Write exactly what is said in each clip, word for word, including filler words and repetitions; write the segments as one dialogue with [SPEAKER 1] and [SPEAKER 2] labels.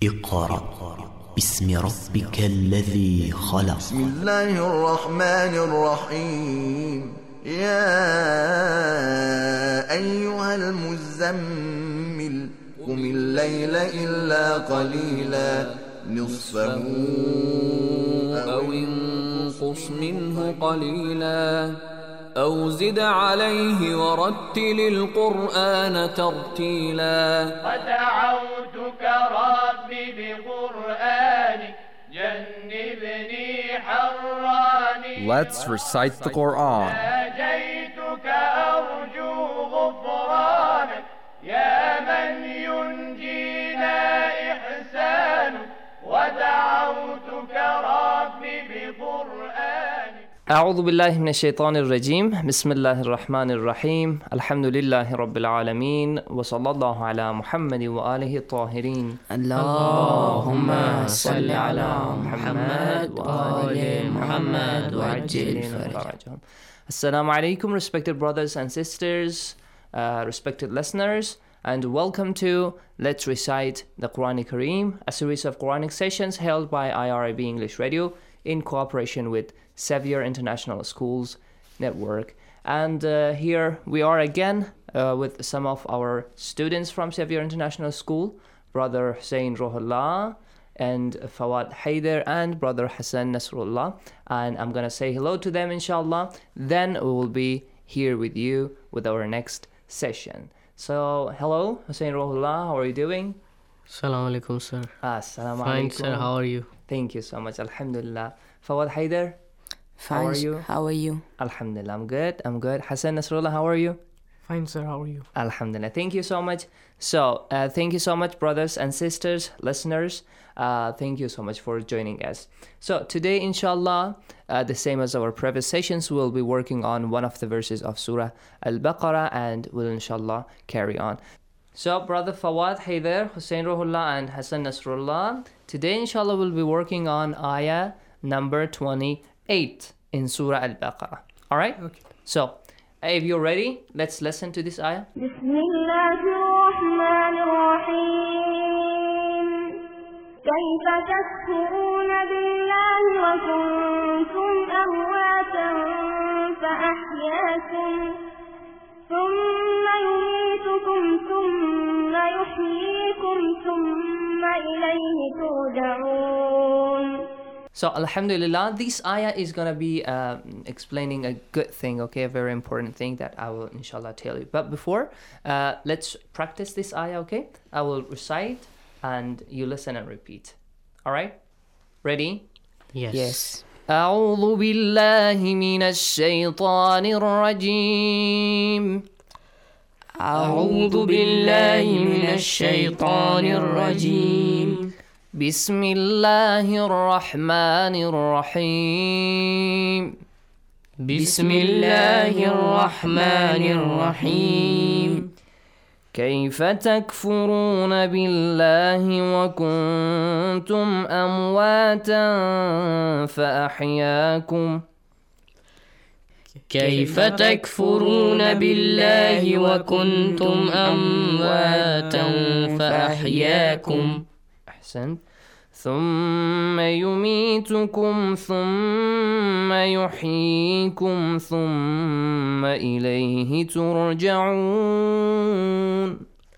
[SPEAKER 1] اقرأ باسم ربك الذي خلق.
[SPEAKER 2] بسم الله الرحمن الرحيم. يا أيها المزمل قم الليل إلا قليلا نصفه
[SPEAKER 3] أو انقص منه قليلا أو زد عليه ورتل القرآن ترتيلا.
[SPEAKER 4] ودعوتك ربي بقرآنك جنبني حراني.
[SPEAKER 5] Let's recite the Quran.
[SPEAKER 4] ناجيتك أرجو غفرانك يا من ينجينا إحسانك. ودعوتك ربي بقرآنك.
[SPEAKER 6] أعوذ بالله من الشيطان الرجيم. بسم الله الرحمن الرحيم. الحمد لله رب العالمين وصلى الله على محمد وآله الطاهرين.
[SPEAKER 7] اللهم صل على محمد وآل محمد وعجل فرجهم.
[SPEAKER 6] Assalamu alaikum, respected brothers and sisters, uh, respected listeners, and welcome to Let's Recite the Quran Kareem, a series of Quranic sessions held by I R I B English Radio in cooperation with Xavier International Schools Network. And uh, here we are again uh, with some of our students from Xavier International School, Brother Hussein Rohullah and Fawad Haider and Brother Hassan Nasrullah. And I'm going to say hello to them, inshallah. Then we will be here with you with our next session. So, hello, Hussein Rohullah, how are you doing?
[SPEAKER 7] Assalamu alaikum, sir.
[SPEAKER 6] Assalamu
[SPEAKER 7] Fine,
[SPEAKER 6] alaikum.
[SPEAKER 7] sir. How are you?
[SPEAKER 6] Thank you so much. Alhamdulillah. Fawad Haider?
[SPEAKER 8] Fine.
[SPEAKER 6] How are you?
[SPEAKER 8] How are you?
[SPEAKER 6] Alhamdulillah. I'm good. I'm good. Hassan Nasrullah, how are you?
[SPEAKER 9] Fine, sir. How are you?
[SPEAKER 6] Alhamdulillah. Thank you so much. So, uh, thank you so much, brothers and sisters, listeners. Uh, thank you so much for joining us. So, today, inshallah, uh, the same as our previous sessions, we'll be working on one of the verses of Surah Al-Baqarah and we'll, inshallah, carry on. So, Brother Fawad Haider, Hussein Rohullah, and Hassan Nasrullah, today, inshallah, we'll be working on ayah number twenty-eight in Surah Al-Baqarah. Alright?
[SPEAKER 9] Okay.
[SPEAKER 6] So, if you're ready, let's listen to this ayah.
[SPEAKER 10] بسم الله الرحمن الرحيم. كيف تكفرون بالله وكنتم أمواتا فأحياكم ثم يميتكم ثم يحييكم ثم إليه ترجعون.
[SPEAKER 6] So, alhamdulillah, this ayah is going to be uh, explaining a good thing, okay, a very important thing that I will, inshallah, tell you. But before, uh, let's practice this ayah, okay? I will recite and you listen and repeat. All right? Ready?
[SPEAKER 7] Yes.
[SPEAKER 8] Yes.
[SPEAKER 6] أعوذ بالله من الشيطان الرجيم.
[SPEAKER 7] أعوذ بالله من الشيطان الرجيم.
[SPEAKER 6] بسم الله الرحمن الرحيم.
[SPEAKER 7] بسم الله الرحمن الرحيم.
[SPEAKER 6] كيف تكفرون بالله وكنتم أمواتا فأحياكم.
[SPEAKER 7] كيف تكفرون بالله وكنتم أمواتا فأحياكم.
[SPEAKER 6] أحسنت. ثم يميتكم ثم يحييكم ثم إليه ترجعون.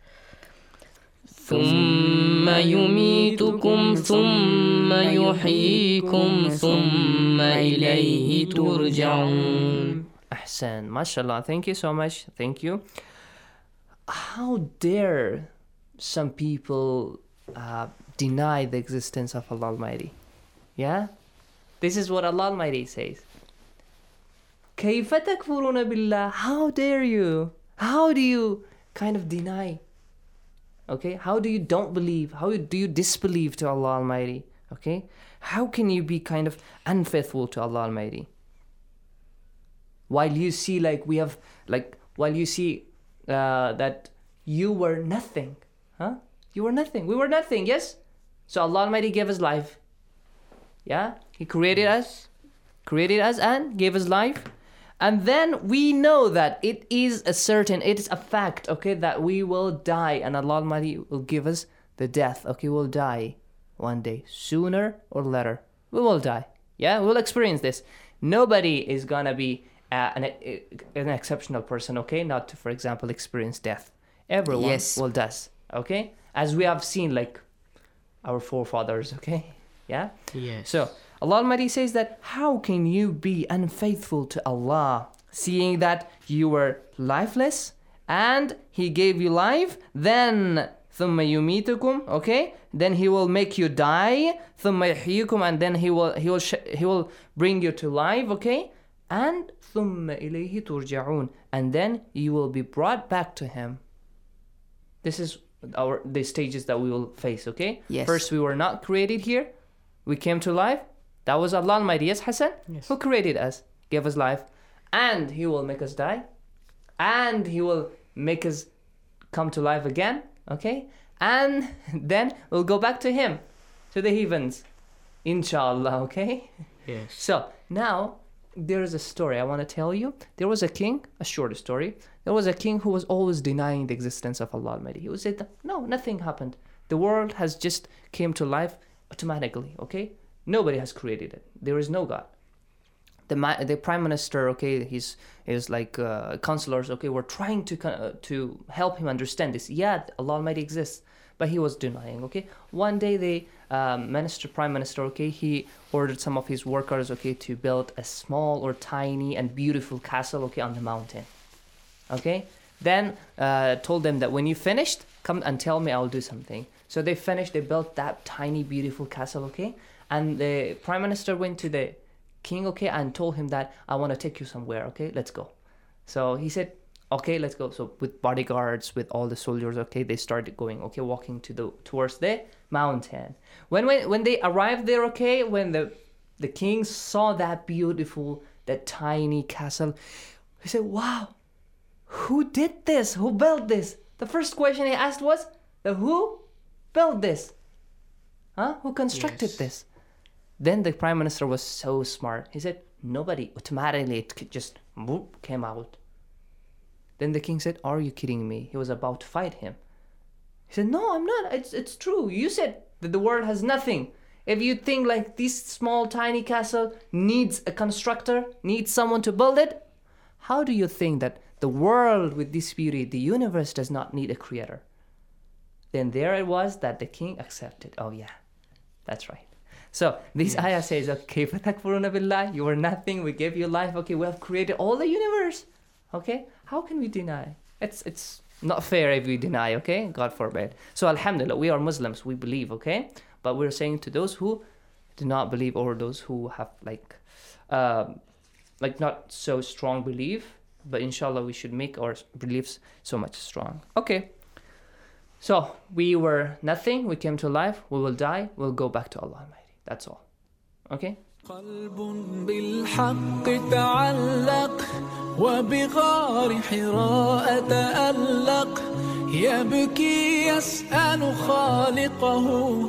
[SPEAKER 7] ثم يميتكم ثم يحييكم ثم إليه ترجعون.
[SPEAKER 6] أحسن. MashaAllah. Thank you so much. Thank you. How dare some people uh, deny the existence of Allah Almighty? Yeah? This is what Allah Almighty says. كيف تكفرون بالله. How dare you? How do you kind of deny? Okay? How do you don't believe? How do you disbelieve to Allah Almighty? Okay? How can you be kind of unfaithful to Allah Almighty? While you see like we have, like, while you see uh, that you were nothing. Huh? You were nothing. We were nothing, yes? So Allah Almighty gave us life. Yeah? He created us, created us and gave us life. And then we know that it is a certain, it is a fact, okay, that we will die and Allah Almighty will give us the death, okay, we'll die one day, sooner or later. We will die. Yeah, we'll experience this. Nobody is gonna be uh, an, an exceptional person, okay, not to, for example, experience death. Everyone
[SPEAKER 7] Yes.
[SPEAKER 6] will die, okay, as we have seen, like our forefathers, okay, yeah.
[SPEAKER 7] Yes.
[SPEAKER 6] So Allah Almighty says that how can you be unfaithful to Allah, seeing that you were lifeless and He gave you life, then ثم يميتكم, okay, then He will make you die, ثم يحييكم, and then He will He will sh- He will bring you to life, okay, and ثم إليه ترجعون, and then you will be brought back to Him. This is our the stages that we will face, okay?
[SPEAKER 7] Yes.
[SPEAKER 6] First, we were not created here. We came to life. That was Allah Almighty. Yes, Hassan?
[SPEAKER 7] Yes.
[SPEAKER 6] Who created us, gave us life. And He will make us die. And He will make us come to life again, okay? And then we'll go back to Him, to the heavens. Inshallah, okay?
[SPEAKER 7] Yes.
[SPEAKER 6] So, now, there is a story I want to tell you. There was a king, a short story. There was a king who was always denying the existence of Allah Almighty. He would say, no, nothing happened. The world has just came to life automatically, okay? Nobody has created it. There is no God. The ma- the prime minister, okay, he's is like uh, counselors, okay, were trying to uh, to help him understand this. Yeah, Allah Almighty exists, but he was denying, okay? One day, the um, minister, prime minister, okay, he ordered some of his workers, okay, to build a small or tiny and beautiful castle, okay, on the mountain, okay? Then uh, told them that when you finished, come and tell me, I'll do something. So they finished, they built that tiny, beautiful castle, okay? And the prime minister went to the king, okay, and told him that I want to take you somewhere, okay, let's go. So he said, okay, let's go. So with bodyguards, with all the soldiers, okay, they started going, okay, walking to the towards the mountain. When when when they arrived there, okay, when the the king saw that beautiful, that tiny castle, he said, wow, who did this? Who built this? The first question he asked was, the who built this? Huh? Who constructed
[SPEAKER 7] Yes.
[SPEAKER 6] this? Then the prime minister was so smart. He said, nobody. Automatically, it just whoop, came out. Then the king said, are you kidding me? He was about to fight him. He said, no, I'm not. It's it's true. You said that the world has nothing. If you think like this small, tiny castle needs a constructor, needs someone to build it, how do you think that the world with this beauty, the universe, does not need a creator? Then there it was that the king accepted. Oh yeah, that's right. So this ayah says, okay, فَتَكْفُرُونَ بِاللَّهِ, you were nothing, we gave you life, okay, we have created all the universe. Okay, how can we deny? It's it's not fair if we deny, okay? God forbid. So alhamdulillah, we are Muslims, we believe, okay? But we're saying to those who do not believe, or those who have like, um, like not so strong belief, but inshallah we should make our beliefs so much strong. Okay. So we were nothing, we came to life, we will die, we'll go back to Allah Almighty. That's all. Okay?
[SPEAKER 8] قلب بالحق تعلق وبغار حراء تألق يبكي يسأل خالقه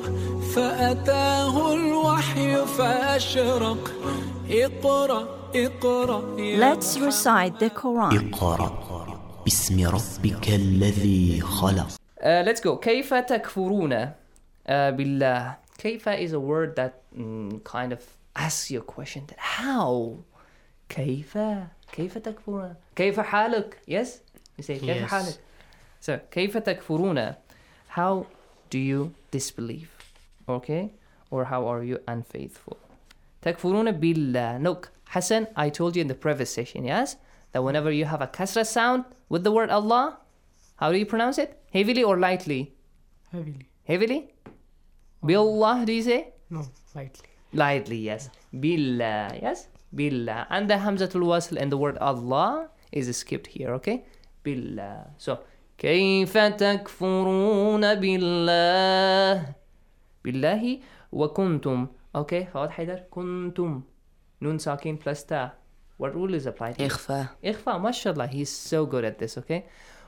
[SPEAKER 8] فأتاه الوحي فأشرق اقرأ اقرأ يا
[SPEAKER 9] Let's recite the Quran.
[SPEAKER 1] اقرأ باسم ربك الذي خلق.
[SPEAKER 6] Uh, let's go. كيف تكفرون uh, بالله. كيف is a word that mm, kind of asks you a question that how? كيف كيف تكفرون كيف حالك? Yes? You say كيف
[SPEAKER 7] Yes.
[SPEAKER 6] حالك. So كيف تكفرون, how do you disbelieve? Okay? Or how are you unfaithful? تكفرون بالله. Look, Hassan, I told you in the previous session, yes? That whenever you have a kasra sound with the word Allah, how do you pronounce it? Heavily or lightly?
[SPEAKER 7] Heavily.
[SPEAKER 6] Heavily? Billah, do you say?
[SPEAKER 7] No, lightly.
[SPEAKER 6] Lightly, yes. Billah, yes? Billah. And the Hamzatul Wasl and the word Allah is skipped here, okay? Billah. So, كيف تكفرون بالله بالله وكنتم. Okay, فؤاد حيدر. كنتم. Nun sakin plus ta. What rule is applied here?
[SPEAKER 7] إخفاء.
[SPEAKER 6] إخفاء. MashaAllah, he's so good at this, okay?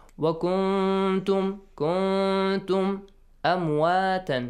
[SPEAKER 6] وكنتم كنتم أمواتا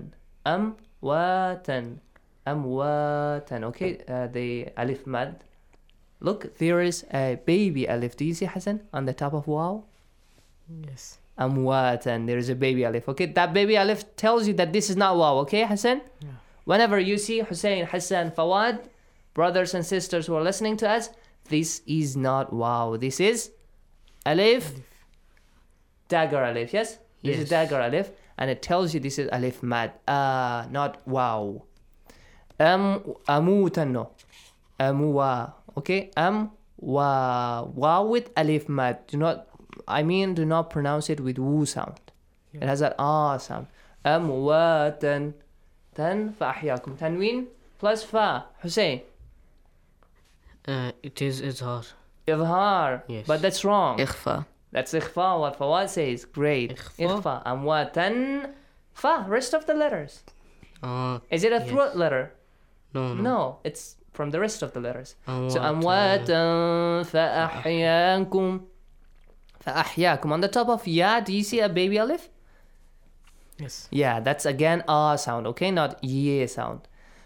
[SPEAKER 6] أمواتا أمواتا. Okay, uh, the alif mad. Look, there is a baby alif. Do you see, Hassan, on the top of waw?
[SPEAKER 7] Yes.
[SPEAKER 6] amwatan. There is a baby alif. Okay, that baby alif tells you that this is not waw. Okay, Hassan?
[SPEAKER 7] Yeah.
[SPEAKER 6] Whenever you see Hussein, Hassan, Fawad, brothers and sisters who are listening to us, this is not waw. This is alif, dagger alif. Yes? This
[SPEAKER 11] Yes.
[SPEAKER 6] is dagger alif. And it tells you this is alif mad. Ah, not waw. Am, amutan, no. Amwa. Okay? Am, wa. Waw with alif mad. Do not, I mean, do not pronounce it with woo sound.
[SPEAKER 7] Yeah.
[SPEAKER 6] It has that ah sound. Amwatan. Then, فأحياكم. Tanween plus fa. Hussein.
[SPEAKER 11] Uh, it is izhar.
[SPEAKER 6] Idhar.
[SPEAKER 11] Yes.
[SPEAKER 6] But that's wrong.
[SPEAKER 12] إخفاء.
[SPEAKER 6] That's ikhfa, what Fawad says. Great.
[SPEAKER 11] Ikhfa.
[SPEAKER 6] Ikhfa. Amwatan. Fa. Rest of the letters.
[SPEAKER 11] Uh,
[SPEAKER 6] Is it a
[SPEAKER 11] yes.
[SPEAKER 6] throat letter?
[SPEAKER 11] No, no.
[SPEAKER 6] No. It's from the rest of the letters. So
[SPEAKER 11] Amwatan.
[SPEAKER 6] amwatan فأحياكم. فأحياكم. On the top of ya, do you see a baby alif?
[SPEAKER 7] Yes.
[SPEAKER 6] Yeah, that's again a sound, okay? Not ye sound.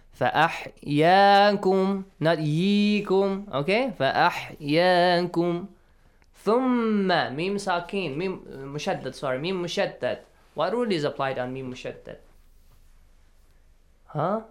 [SPEAKER 6] فأحياكم. Not ييكم, okay? فأحياكم. ثم ميم ساكين ميم مشدد sorry ميم مشدد. What rule is applied on ميم مشدد? Huh?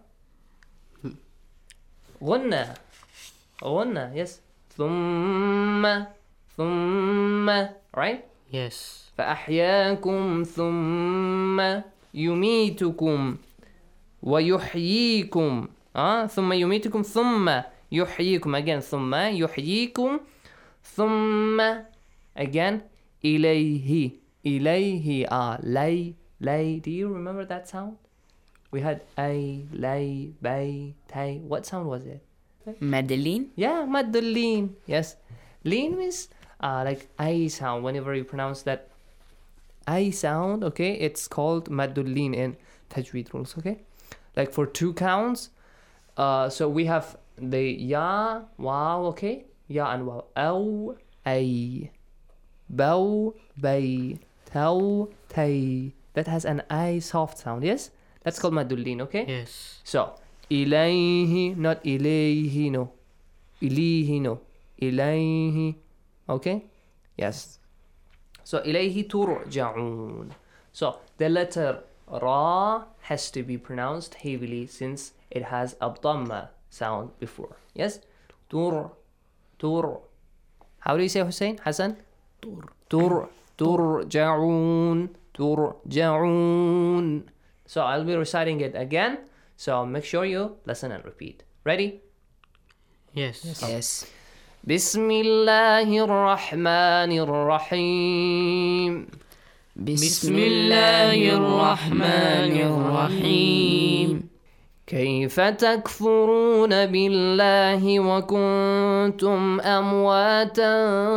[SPEAKER 6] غنة. غنة, yes. ثم ثم, right?
[SPEAKER 11] Yes.
[SPEAKER 6] فأحياكم ثم يميتكم ويحييكم. آه ثم يميتكم ثم يحييكم. Again ثم يحييكم ثم again إليه. إليه. Ah, lay, lay. Do you remember that sound? We had a, lay, bay, tay. What sound was it?
[SPEAKER 12] Madeline.
[SPEAKER 6] Yeah, madulin. Yes. Lean means uh, like I sound. Whenever you pronounce that I sound, okay, it's called madulin in tajweed rules, okay? Like for two counts, uh, so we have the ya, wow, okay? Ya and wow. Aw, ay. Bow, bay. Taw, tay. That has an I soft sound, yes? That's called madulin, okay?
[SPEAKER 11] Yes.
[SPEAKER 6] So, ilayhi, not ilayhi, no. Ilayhi, no. Ilayhi, okay? Yes. So, ilayhi turja'un. So, the letter ra has to be pronounced heavily since it has a dhamma sound before. Yes? Tur, tur. How do you say Hussein? Hassan? Tur. Tur, turja'un, turja'un. So I'll be reciting it again. So make sure you listen and repeat. Ready?
[SPEAKER 11] Yes.
[SPEAKER 12] Yes.
[SPEAKER 6] بسم الله الرحمن الرحيم.
[SPEAKER 12] بسم الله الرحمن الرحيم.
[SPEAKER 6] كيف تكفرون بالله وكنتم أمواتا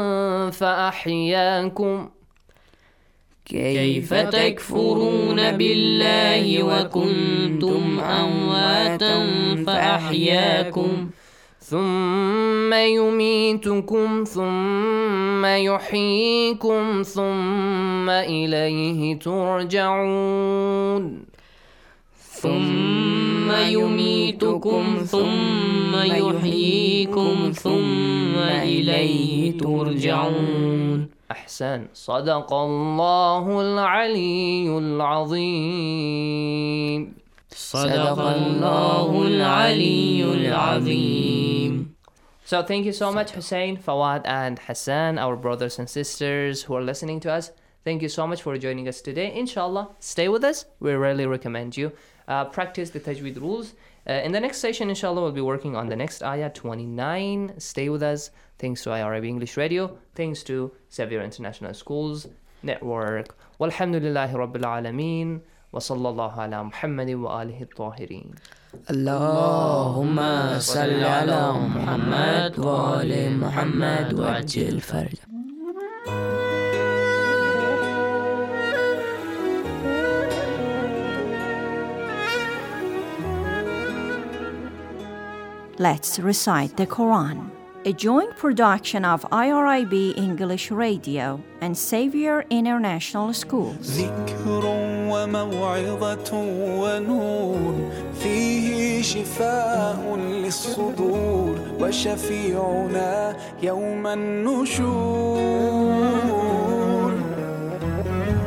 [SPEAKER 6] فأحياكم.
[SPEAKER 12] كيف تكفرون بالله وكنتم أمواتا فأحياكم.
[SPEAKER 6] ثم يميتكم ثم يحييكم ثم إليه ترجعون.
[SPEAKER 12] ثم يميتكم ثم يحييكم ثم إليه ترجعون.
[SPEAKER 6] أحسن. صدق الله العلي العظيم.
[SPEAKER 12] صدق الله العلي العظيم.
[SPEAKER 6] So thank you so much, Hussein, Fawad, and Hassan, our brothers and sisters who are listening to us. Thank you so much for joining us today. Inshallah, stay with us. We really recommend you uh, practice the tajweed rules. Uh, in the next session, inshallah, we'll be working on the next ayah, twenty-nine. Stay with us. Thanks to I R I B English Radio. Thanks to Xavier International Schools Network. Walhamdulillahi Rabbil Alameen. وصلى الله على محمد وآله الطاهرين.
[SPEAKER 12] اللهم صل على محمد وآل محمد وعجل فرجه.
[SPEAKER 9] Let's recite the Quran. A joint production of I R I B English Radio and Xavier International Schools.
[SPEAKER 8] ذكر وموعظة ونور فيه شفاء للصدور وشفيعنا يوم النشور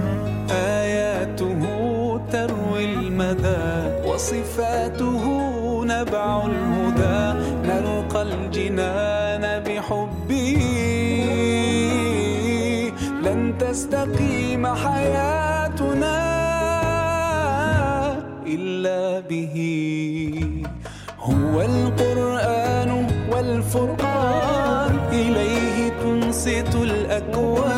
[SPEAKER 8] أحمدا وصفاته نبع الهدى نلقى الجنان بحبه لن تستقيم حياتنا إلا به هو القرآن والفرقان إليه تنصت الأكوان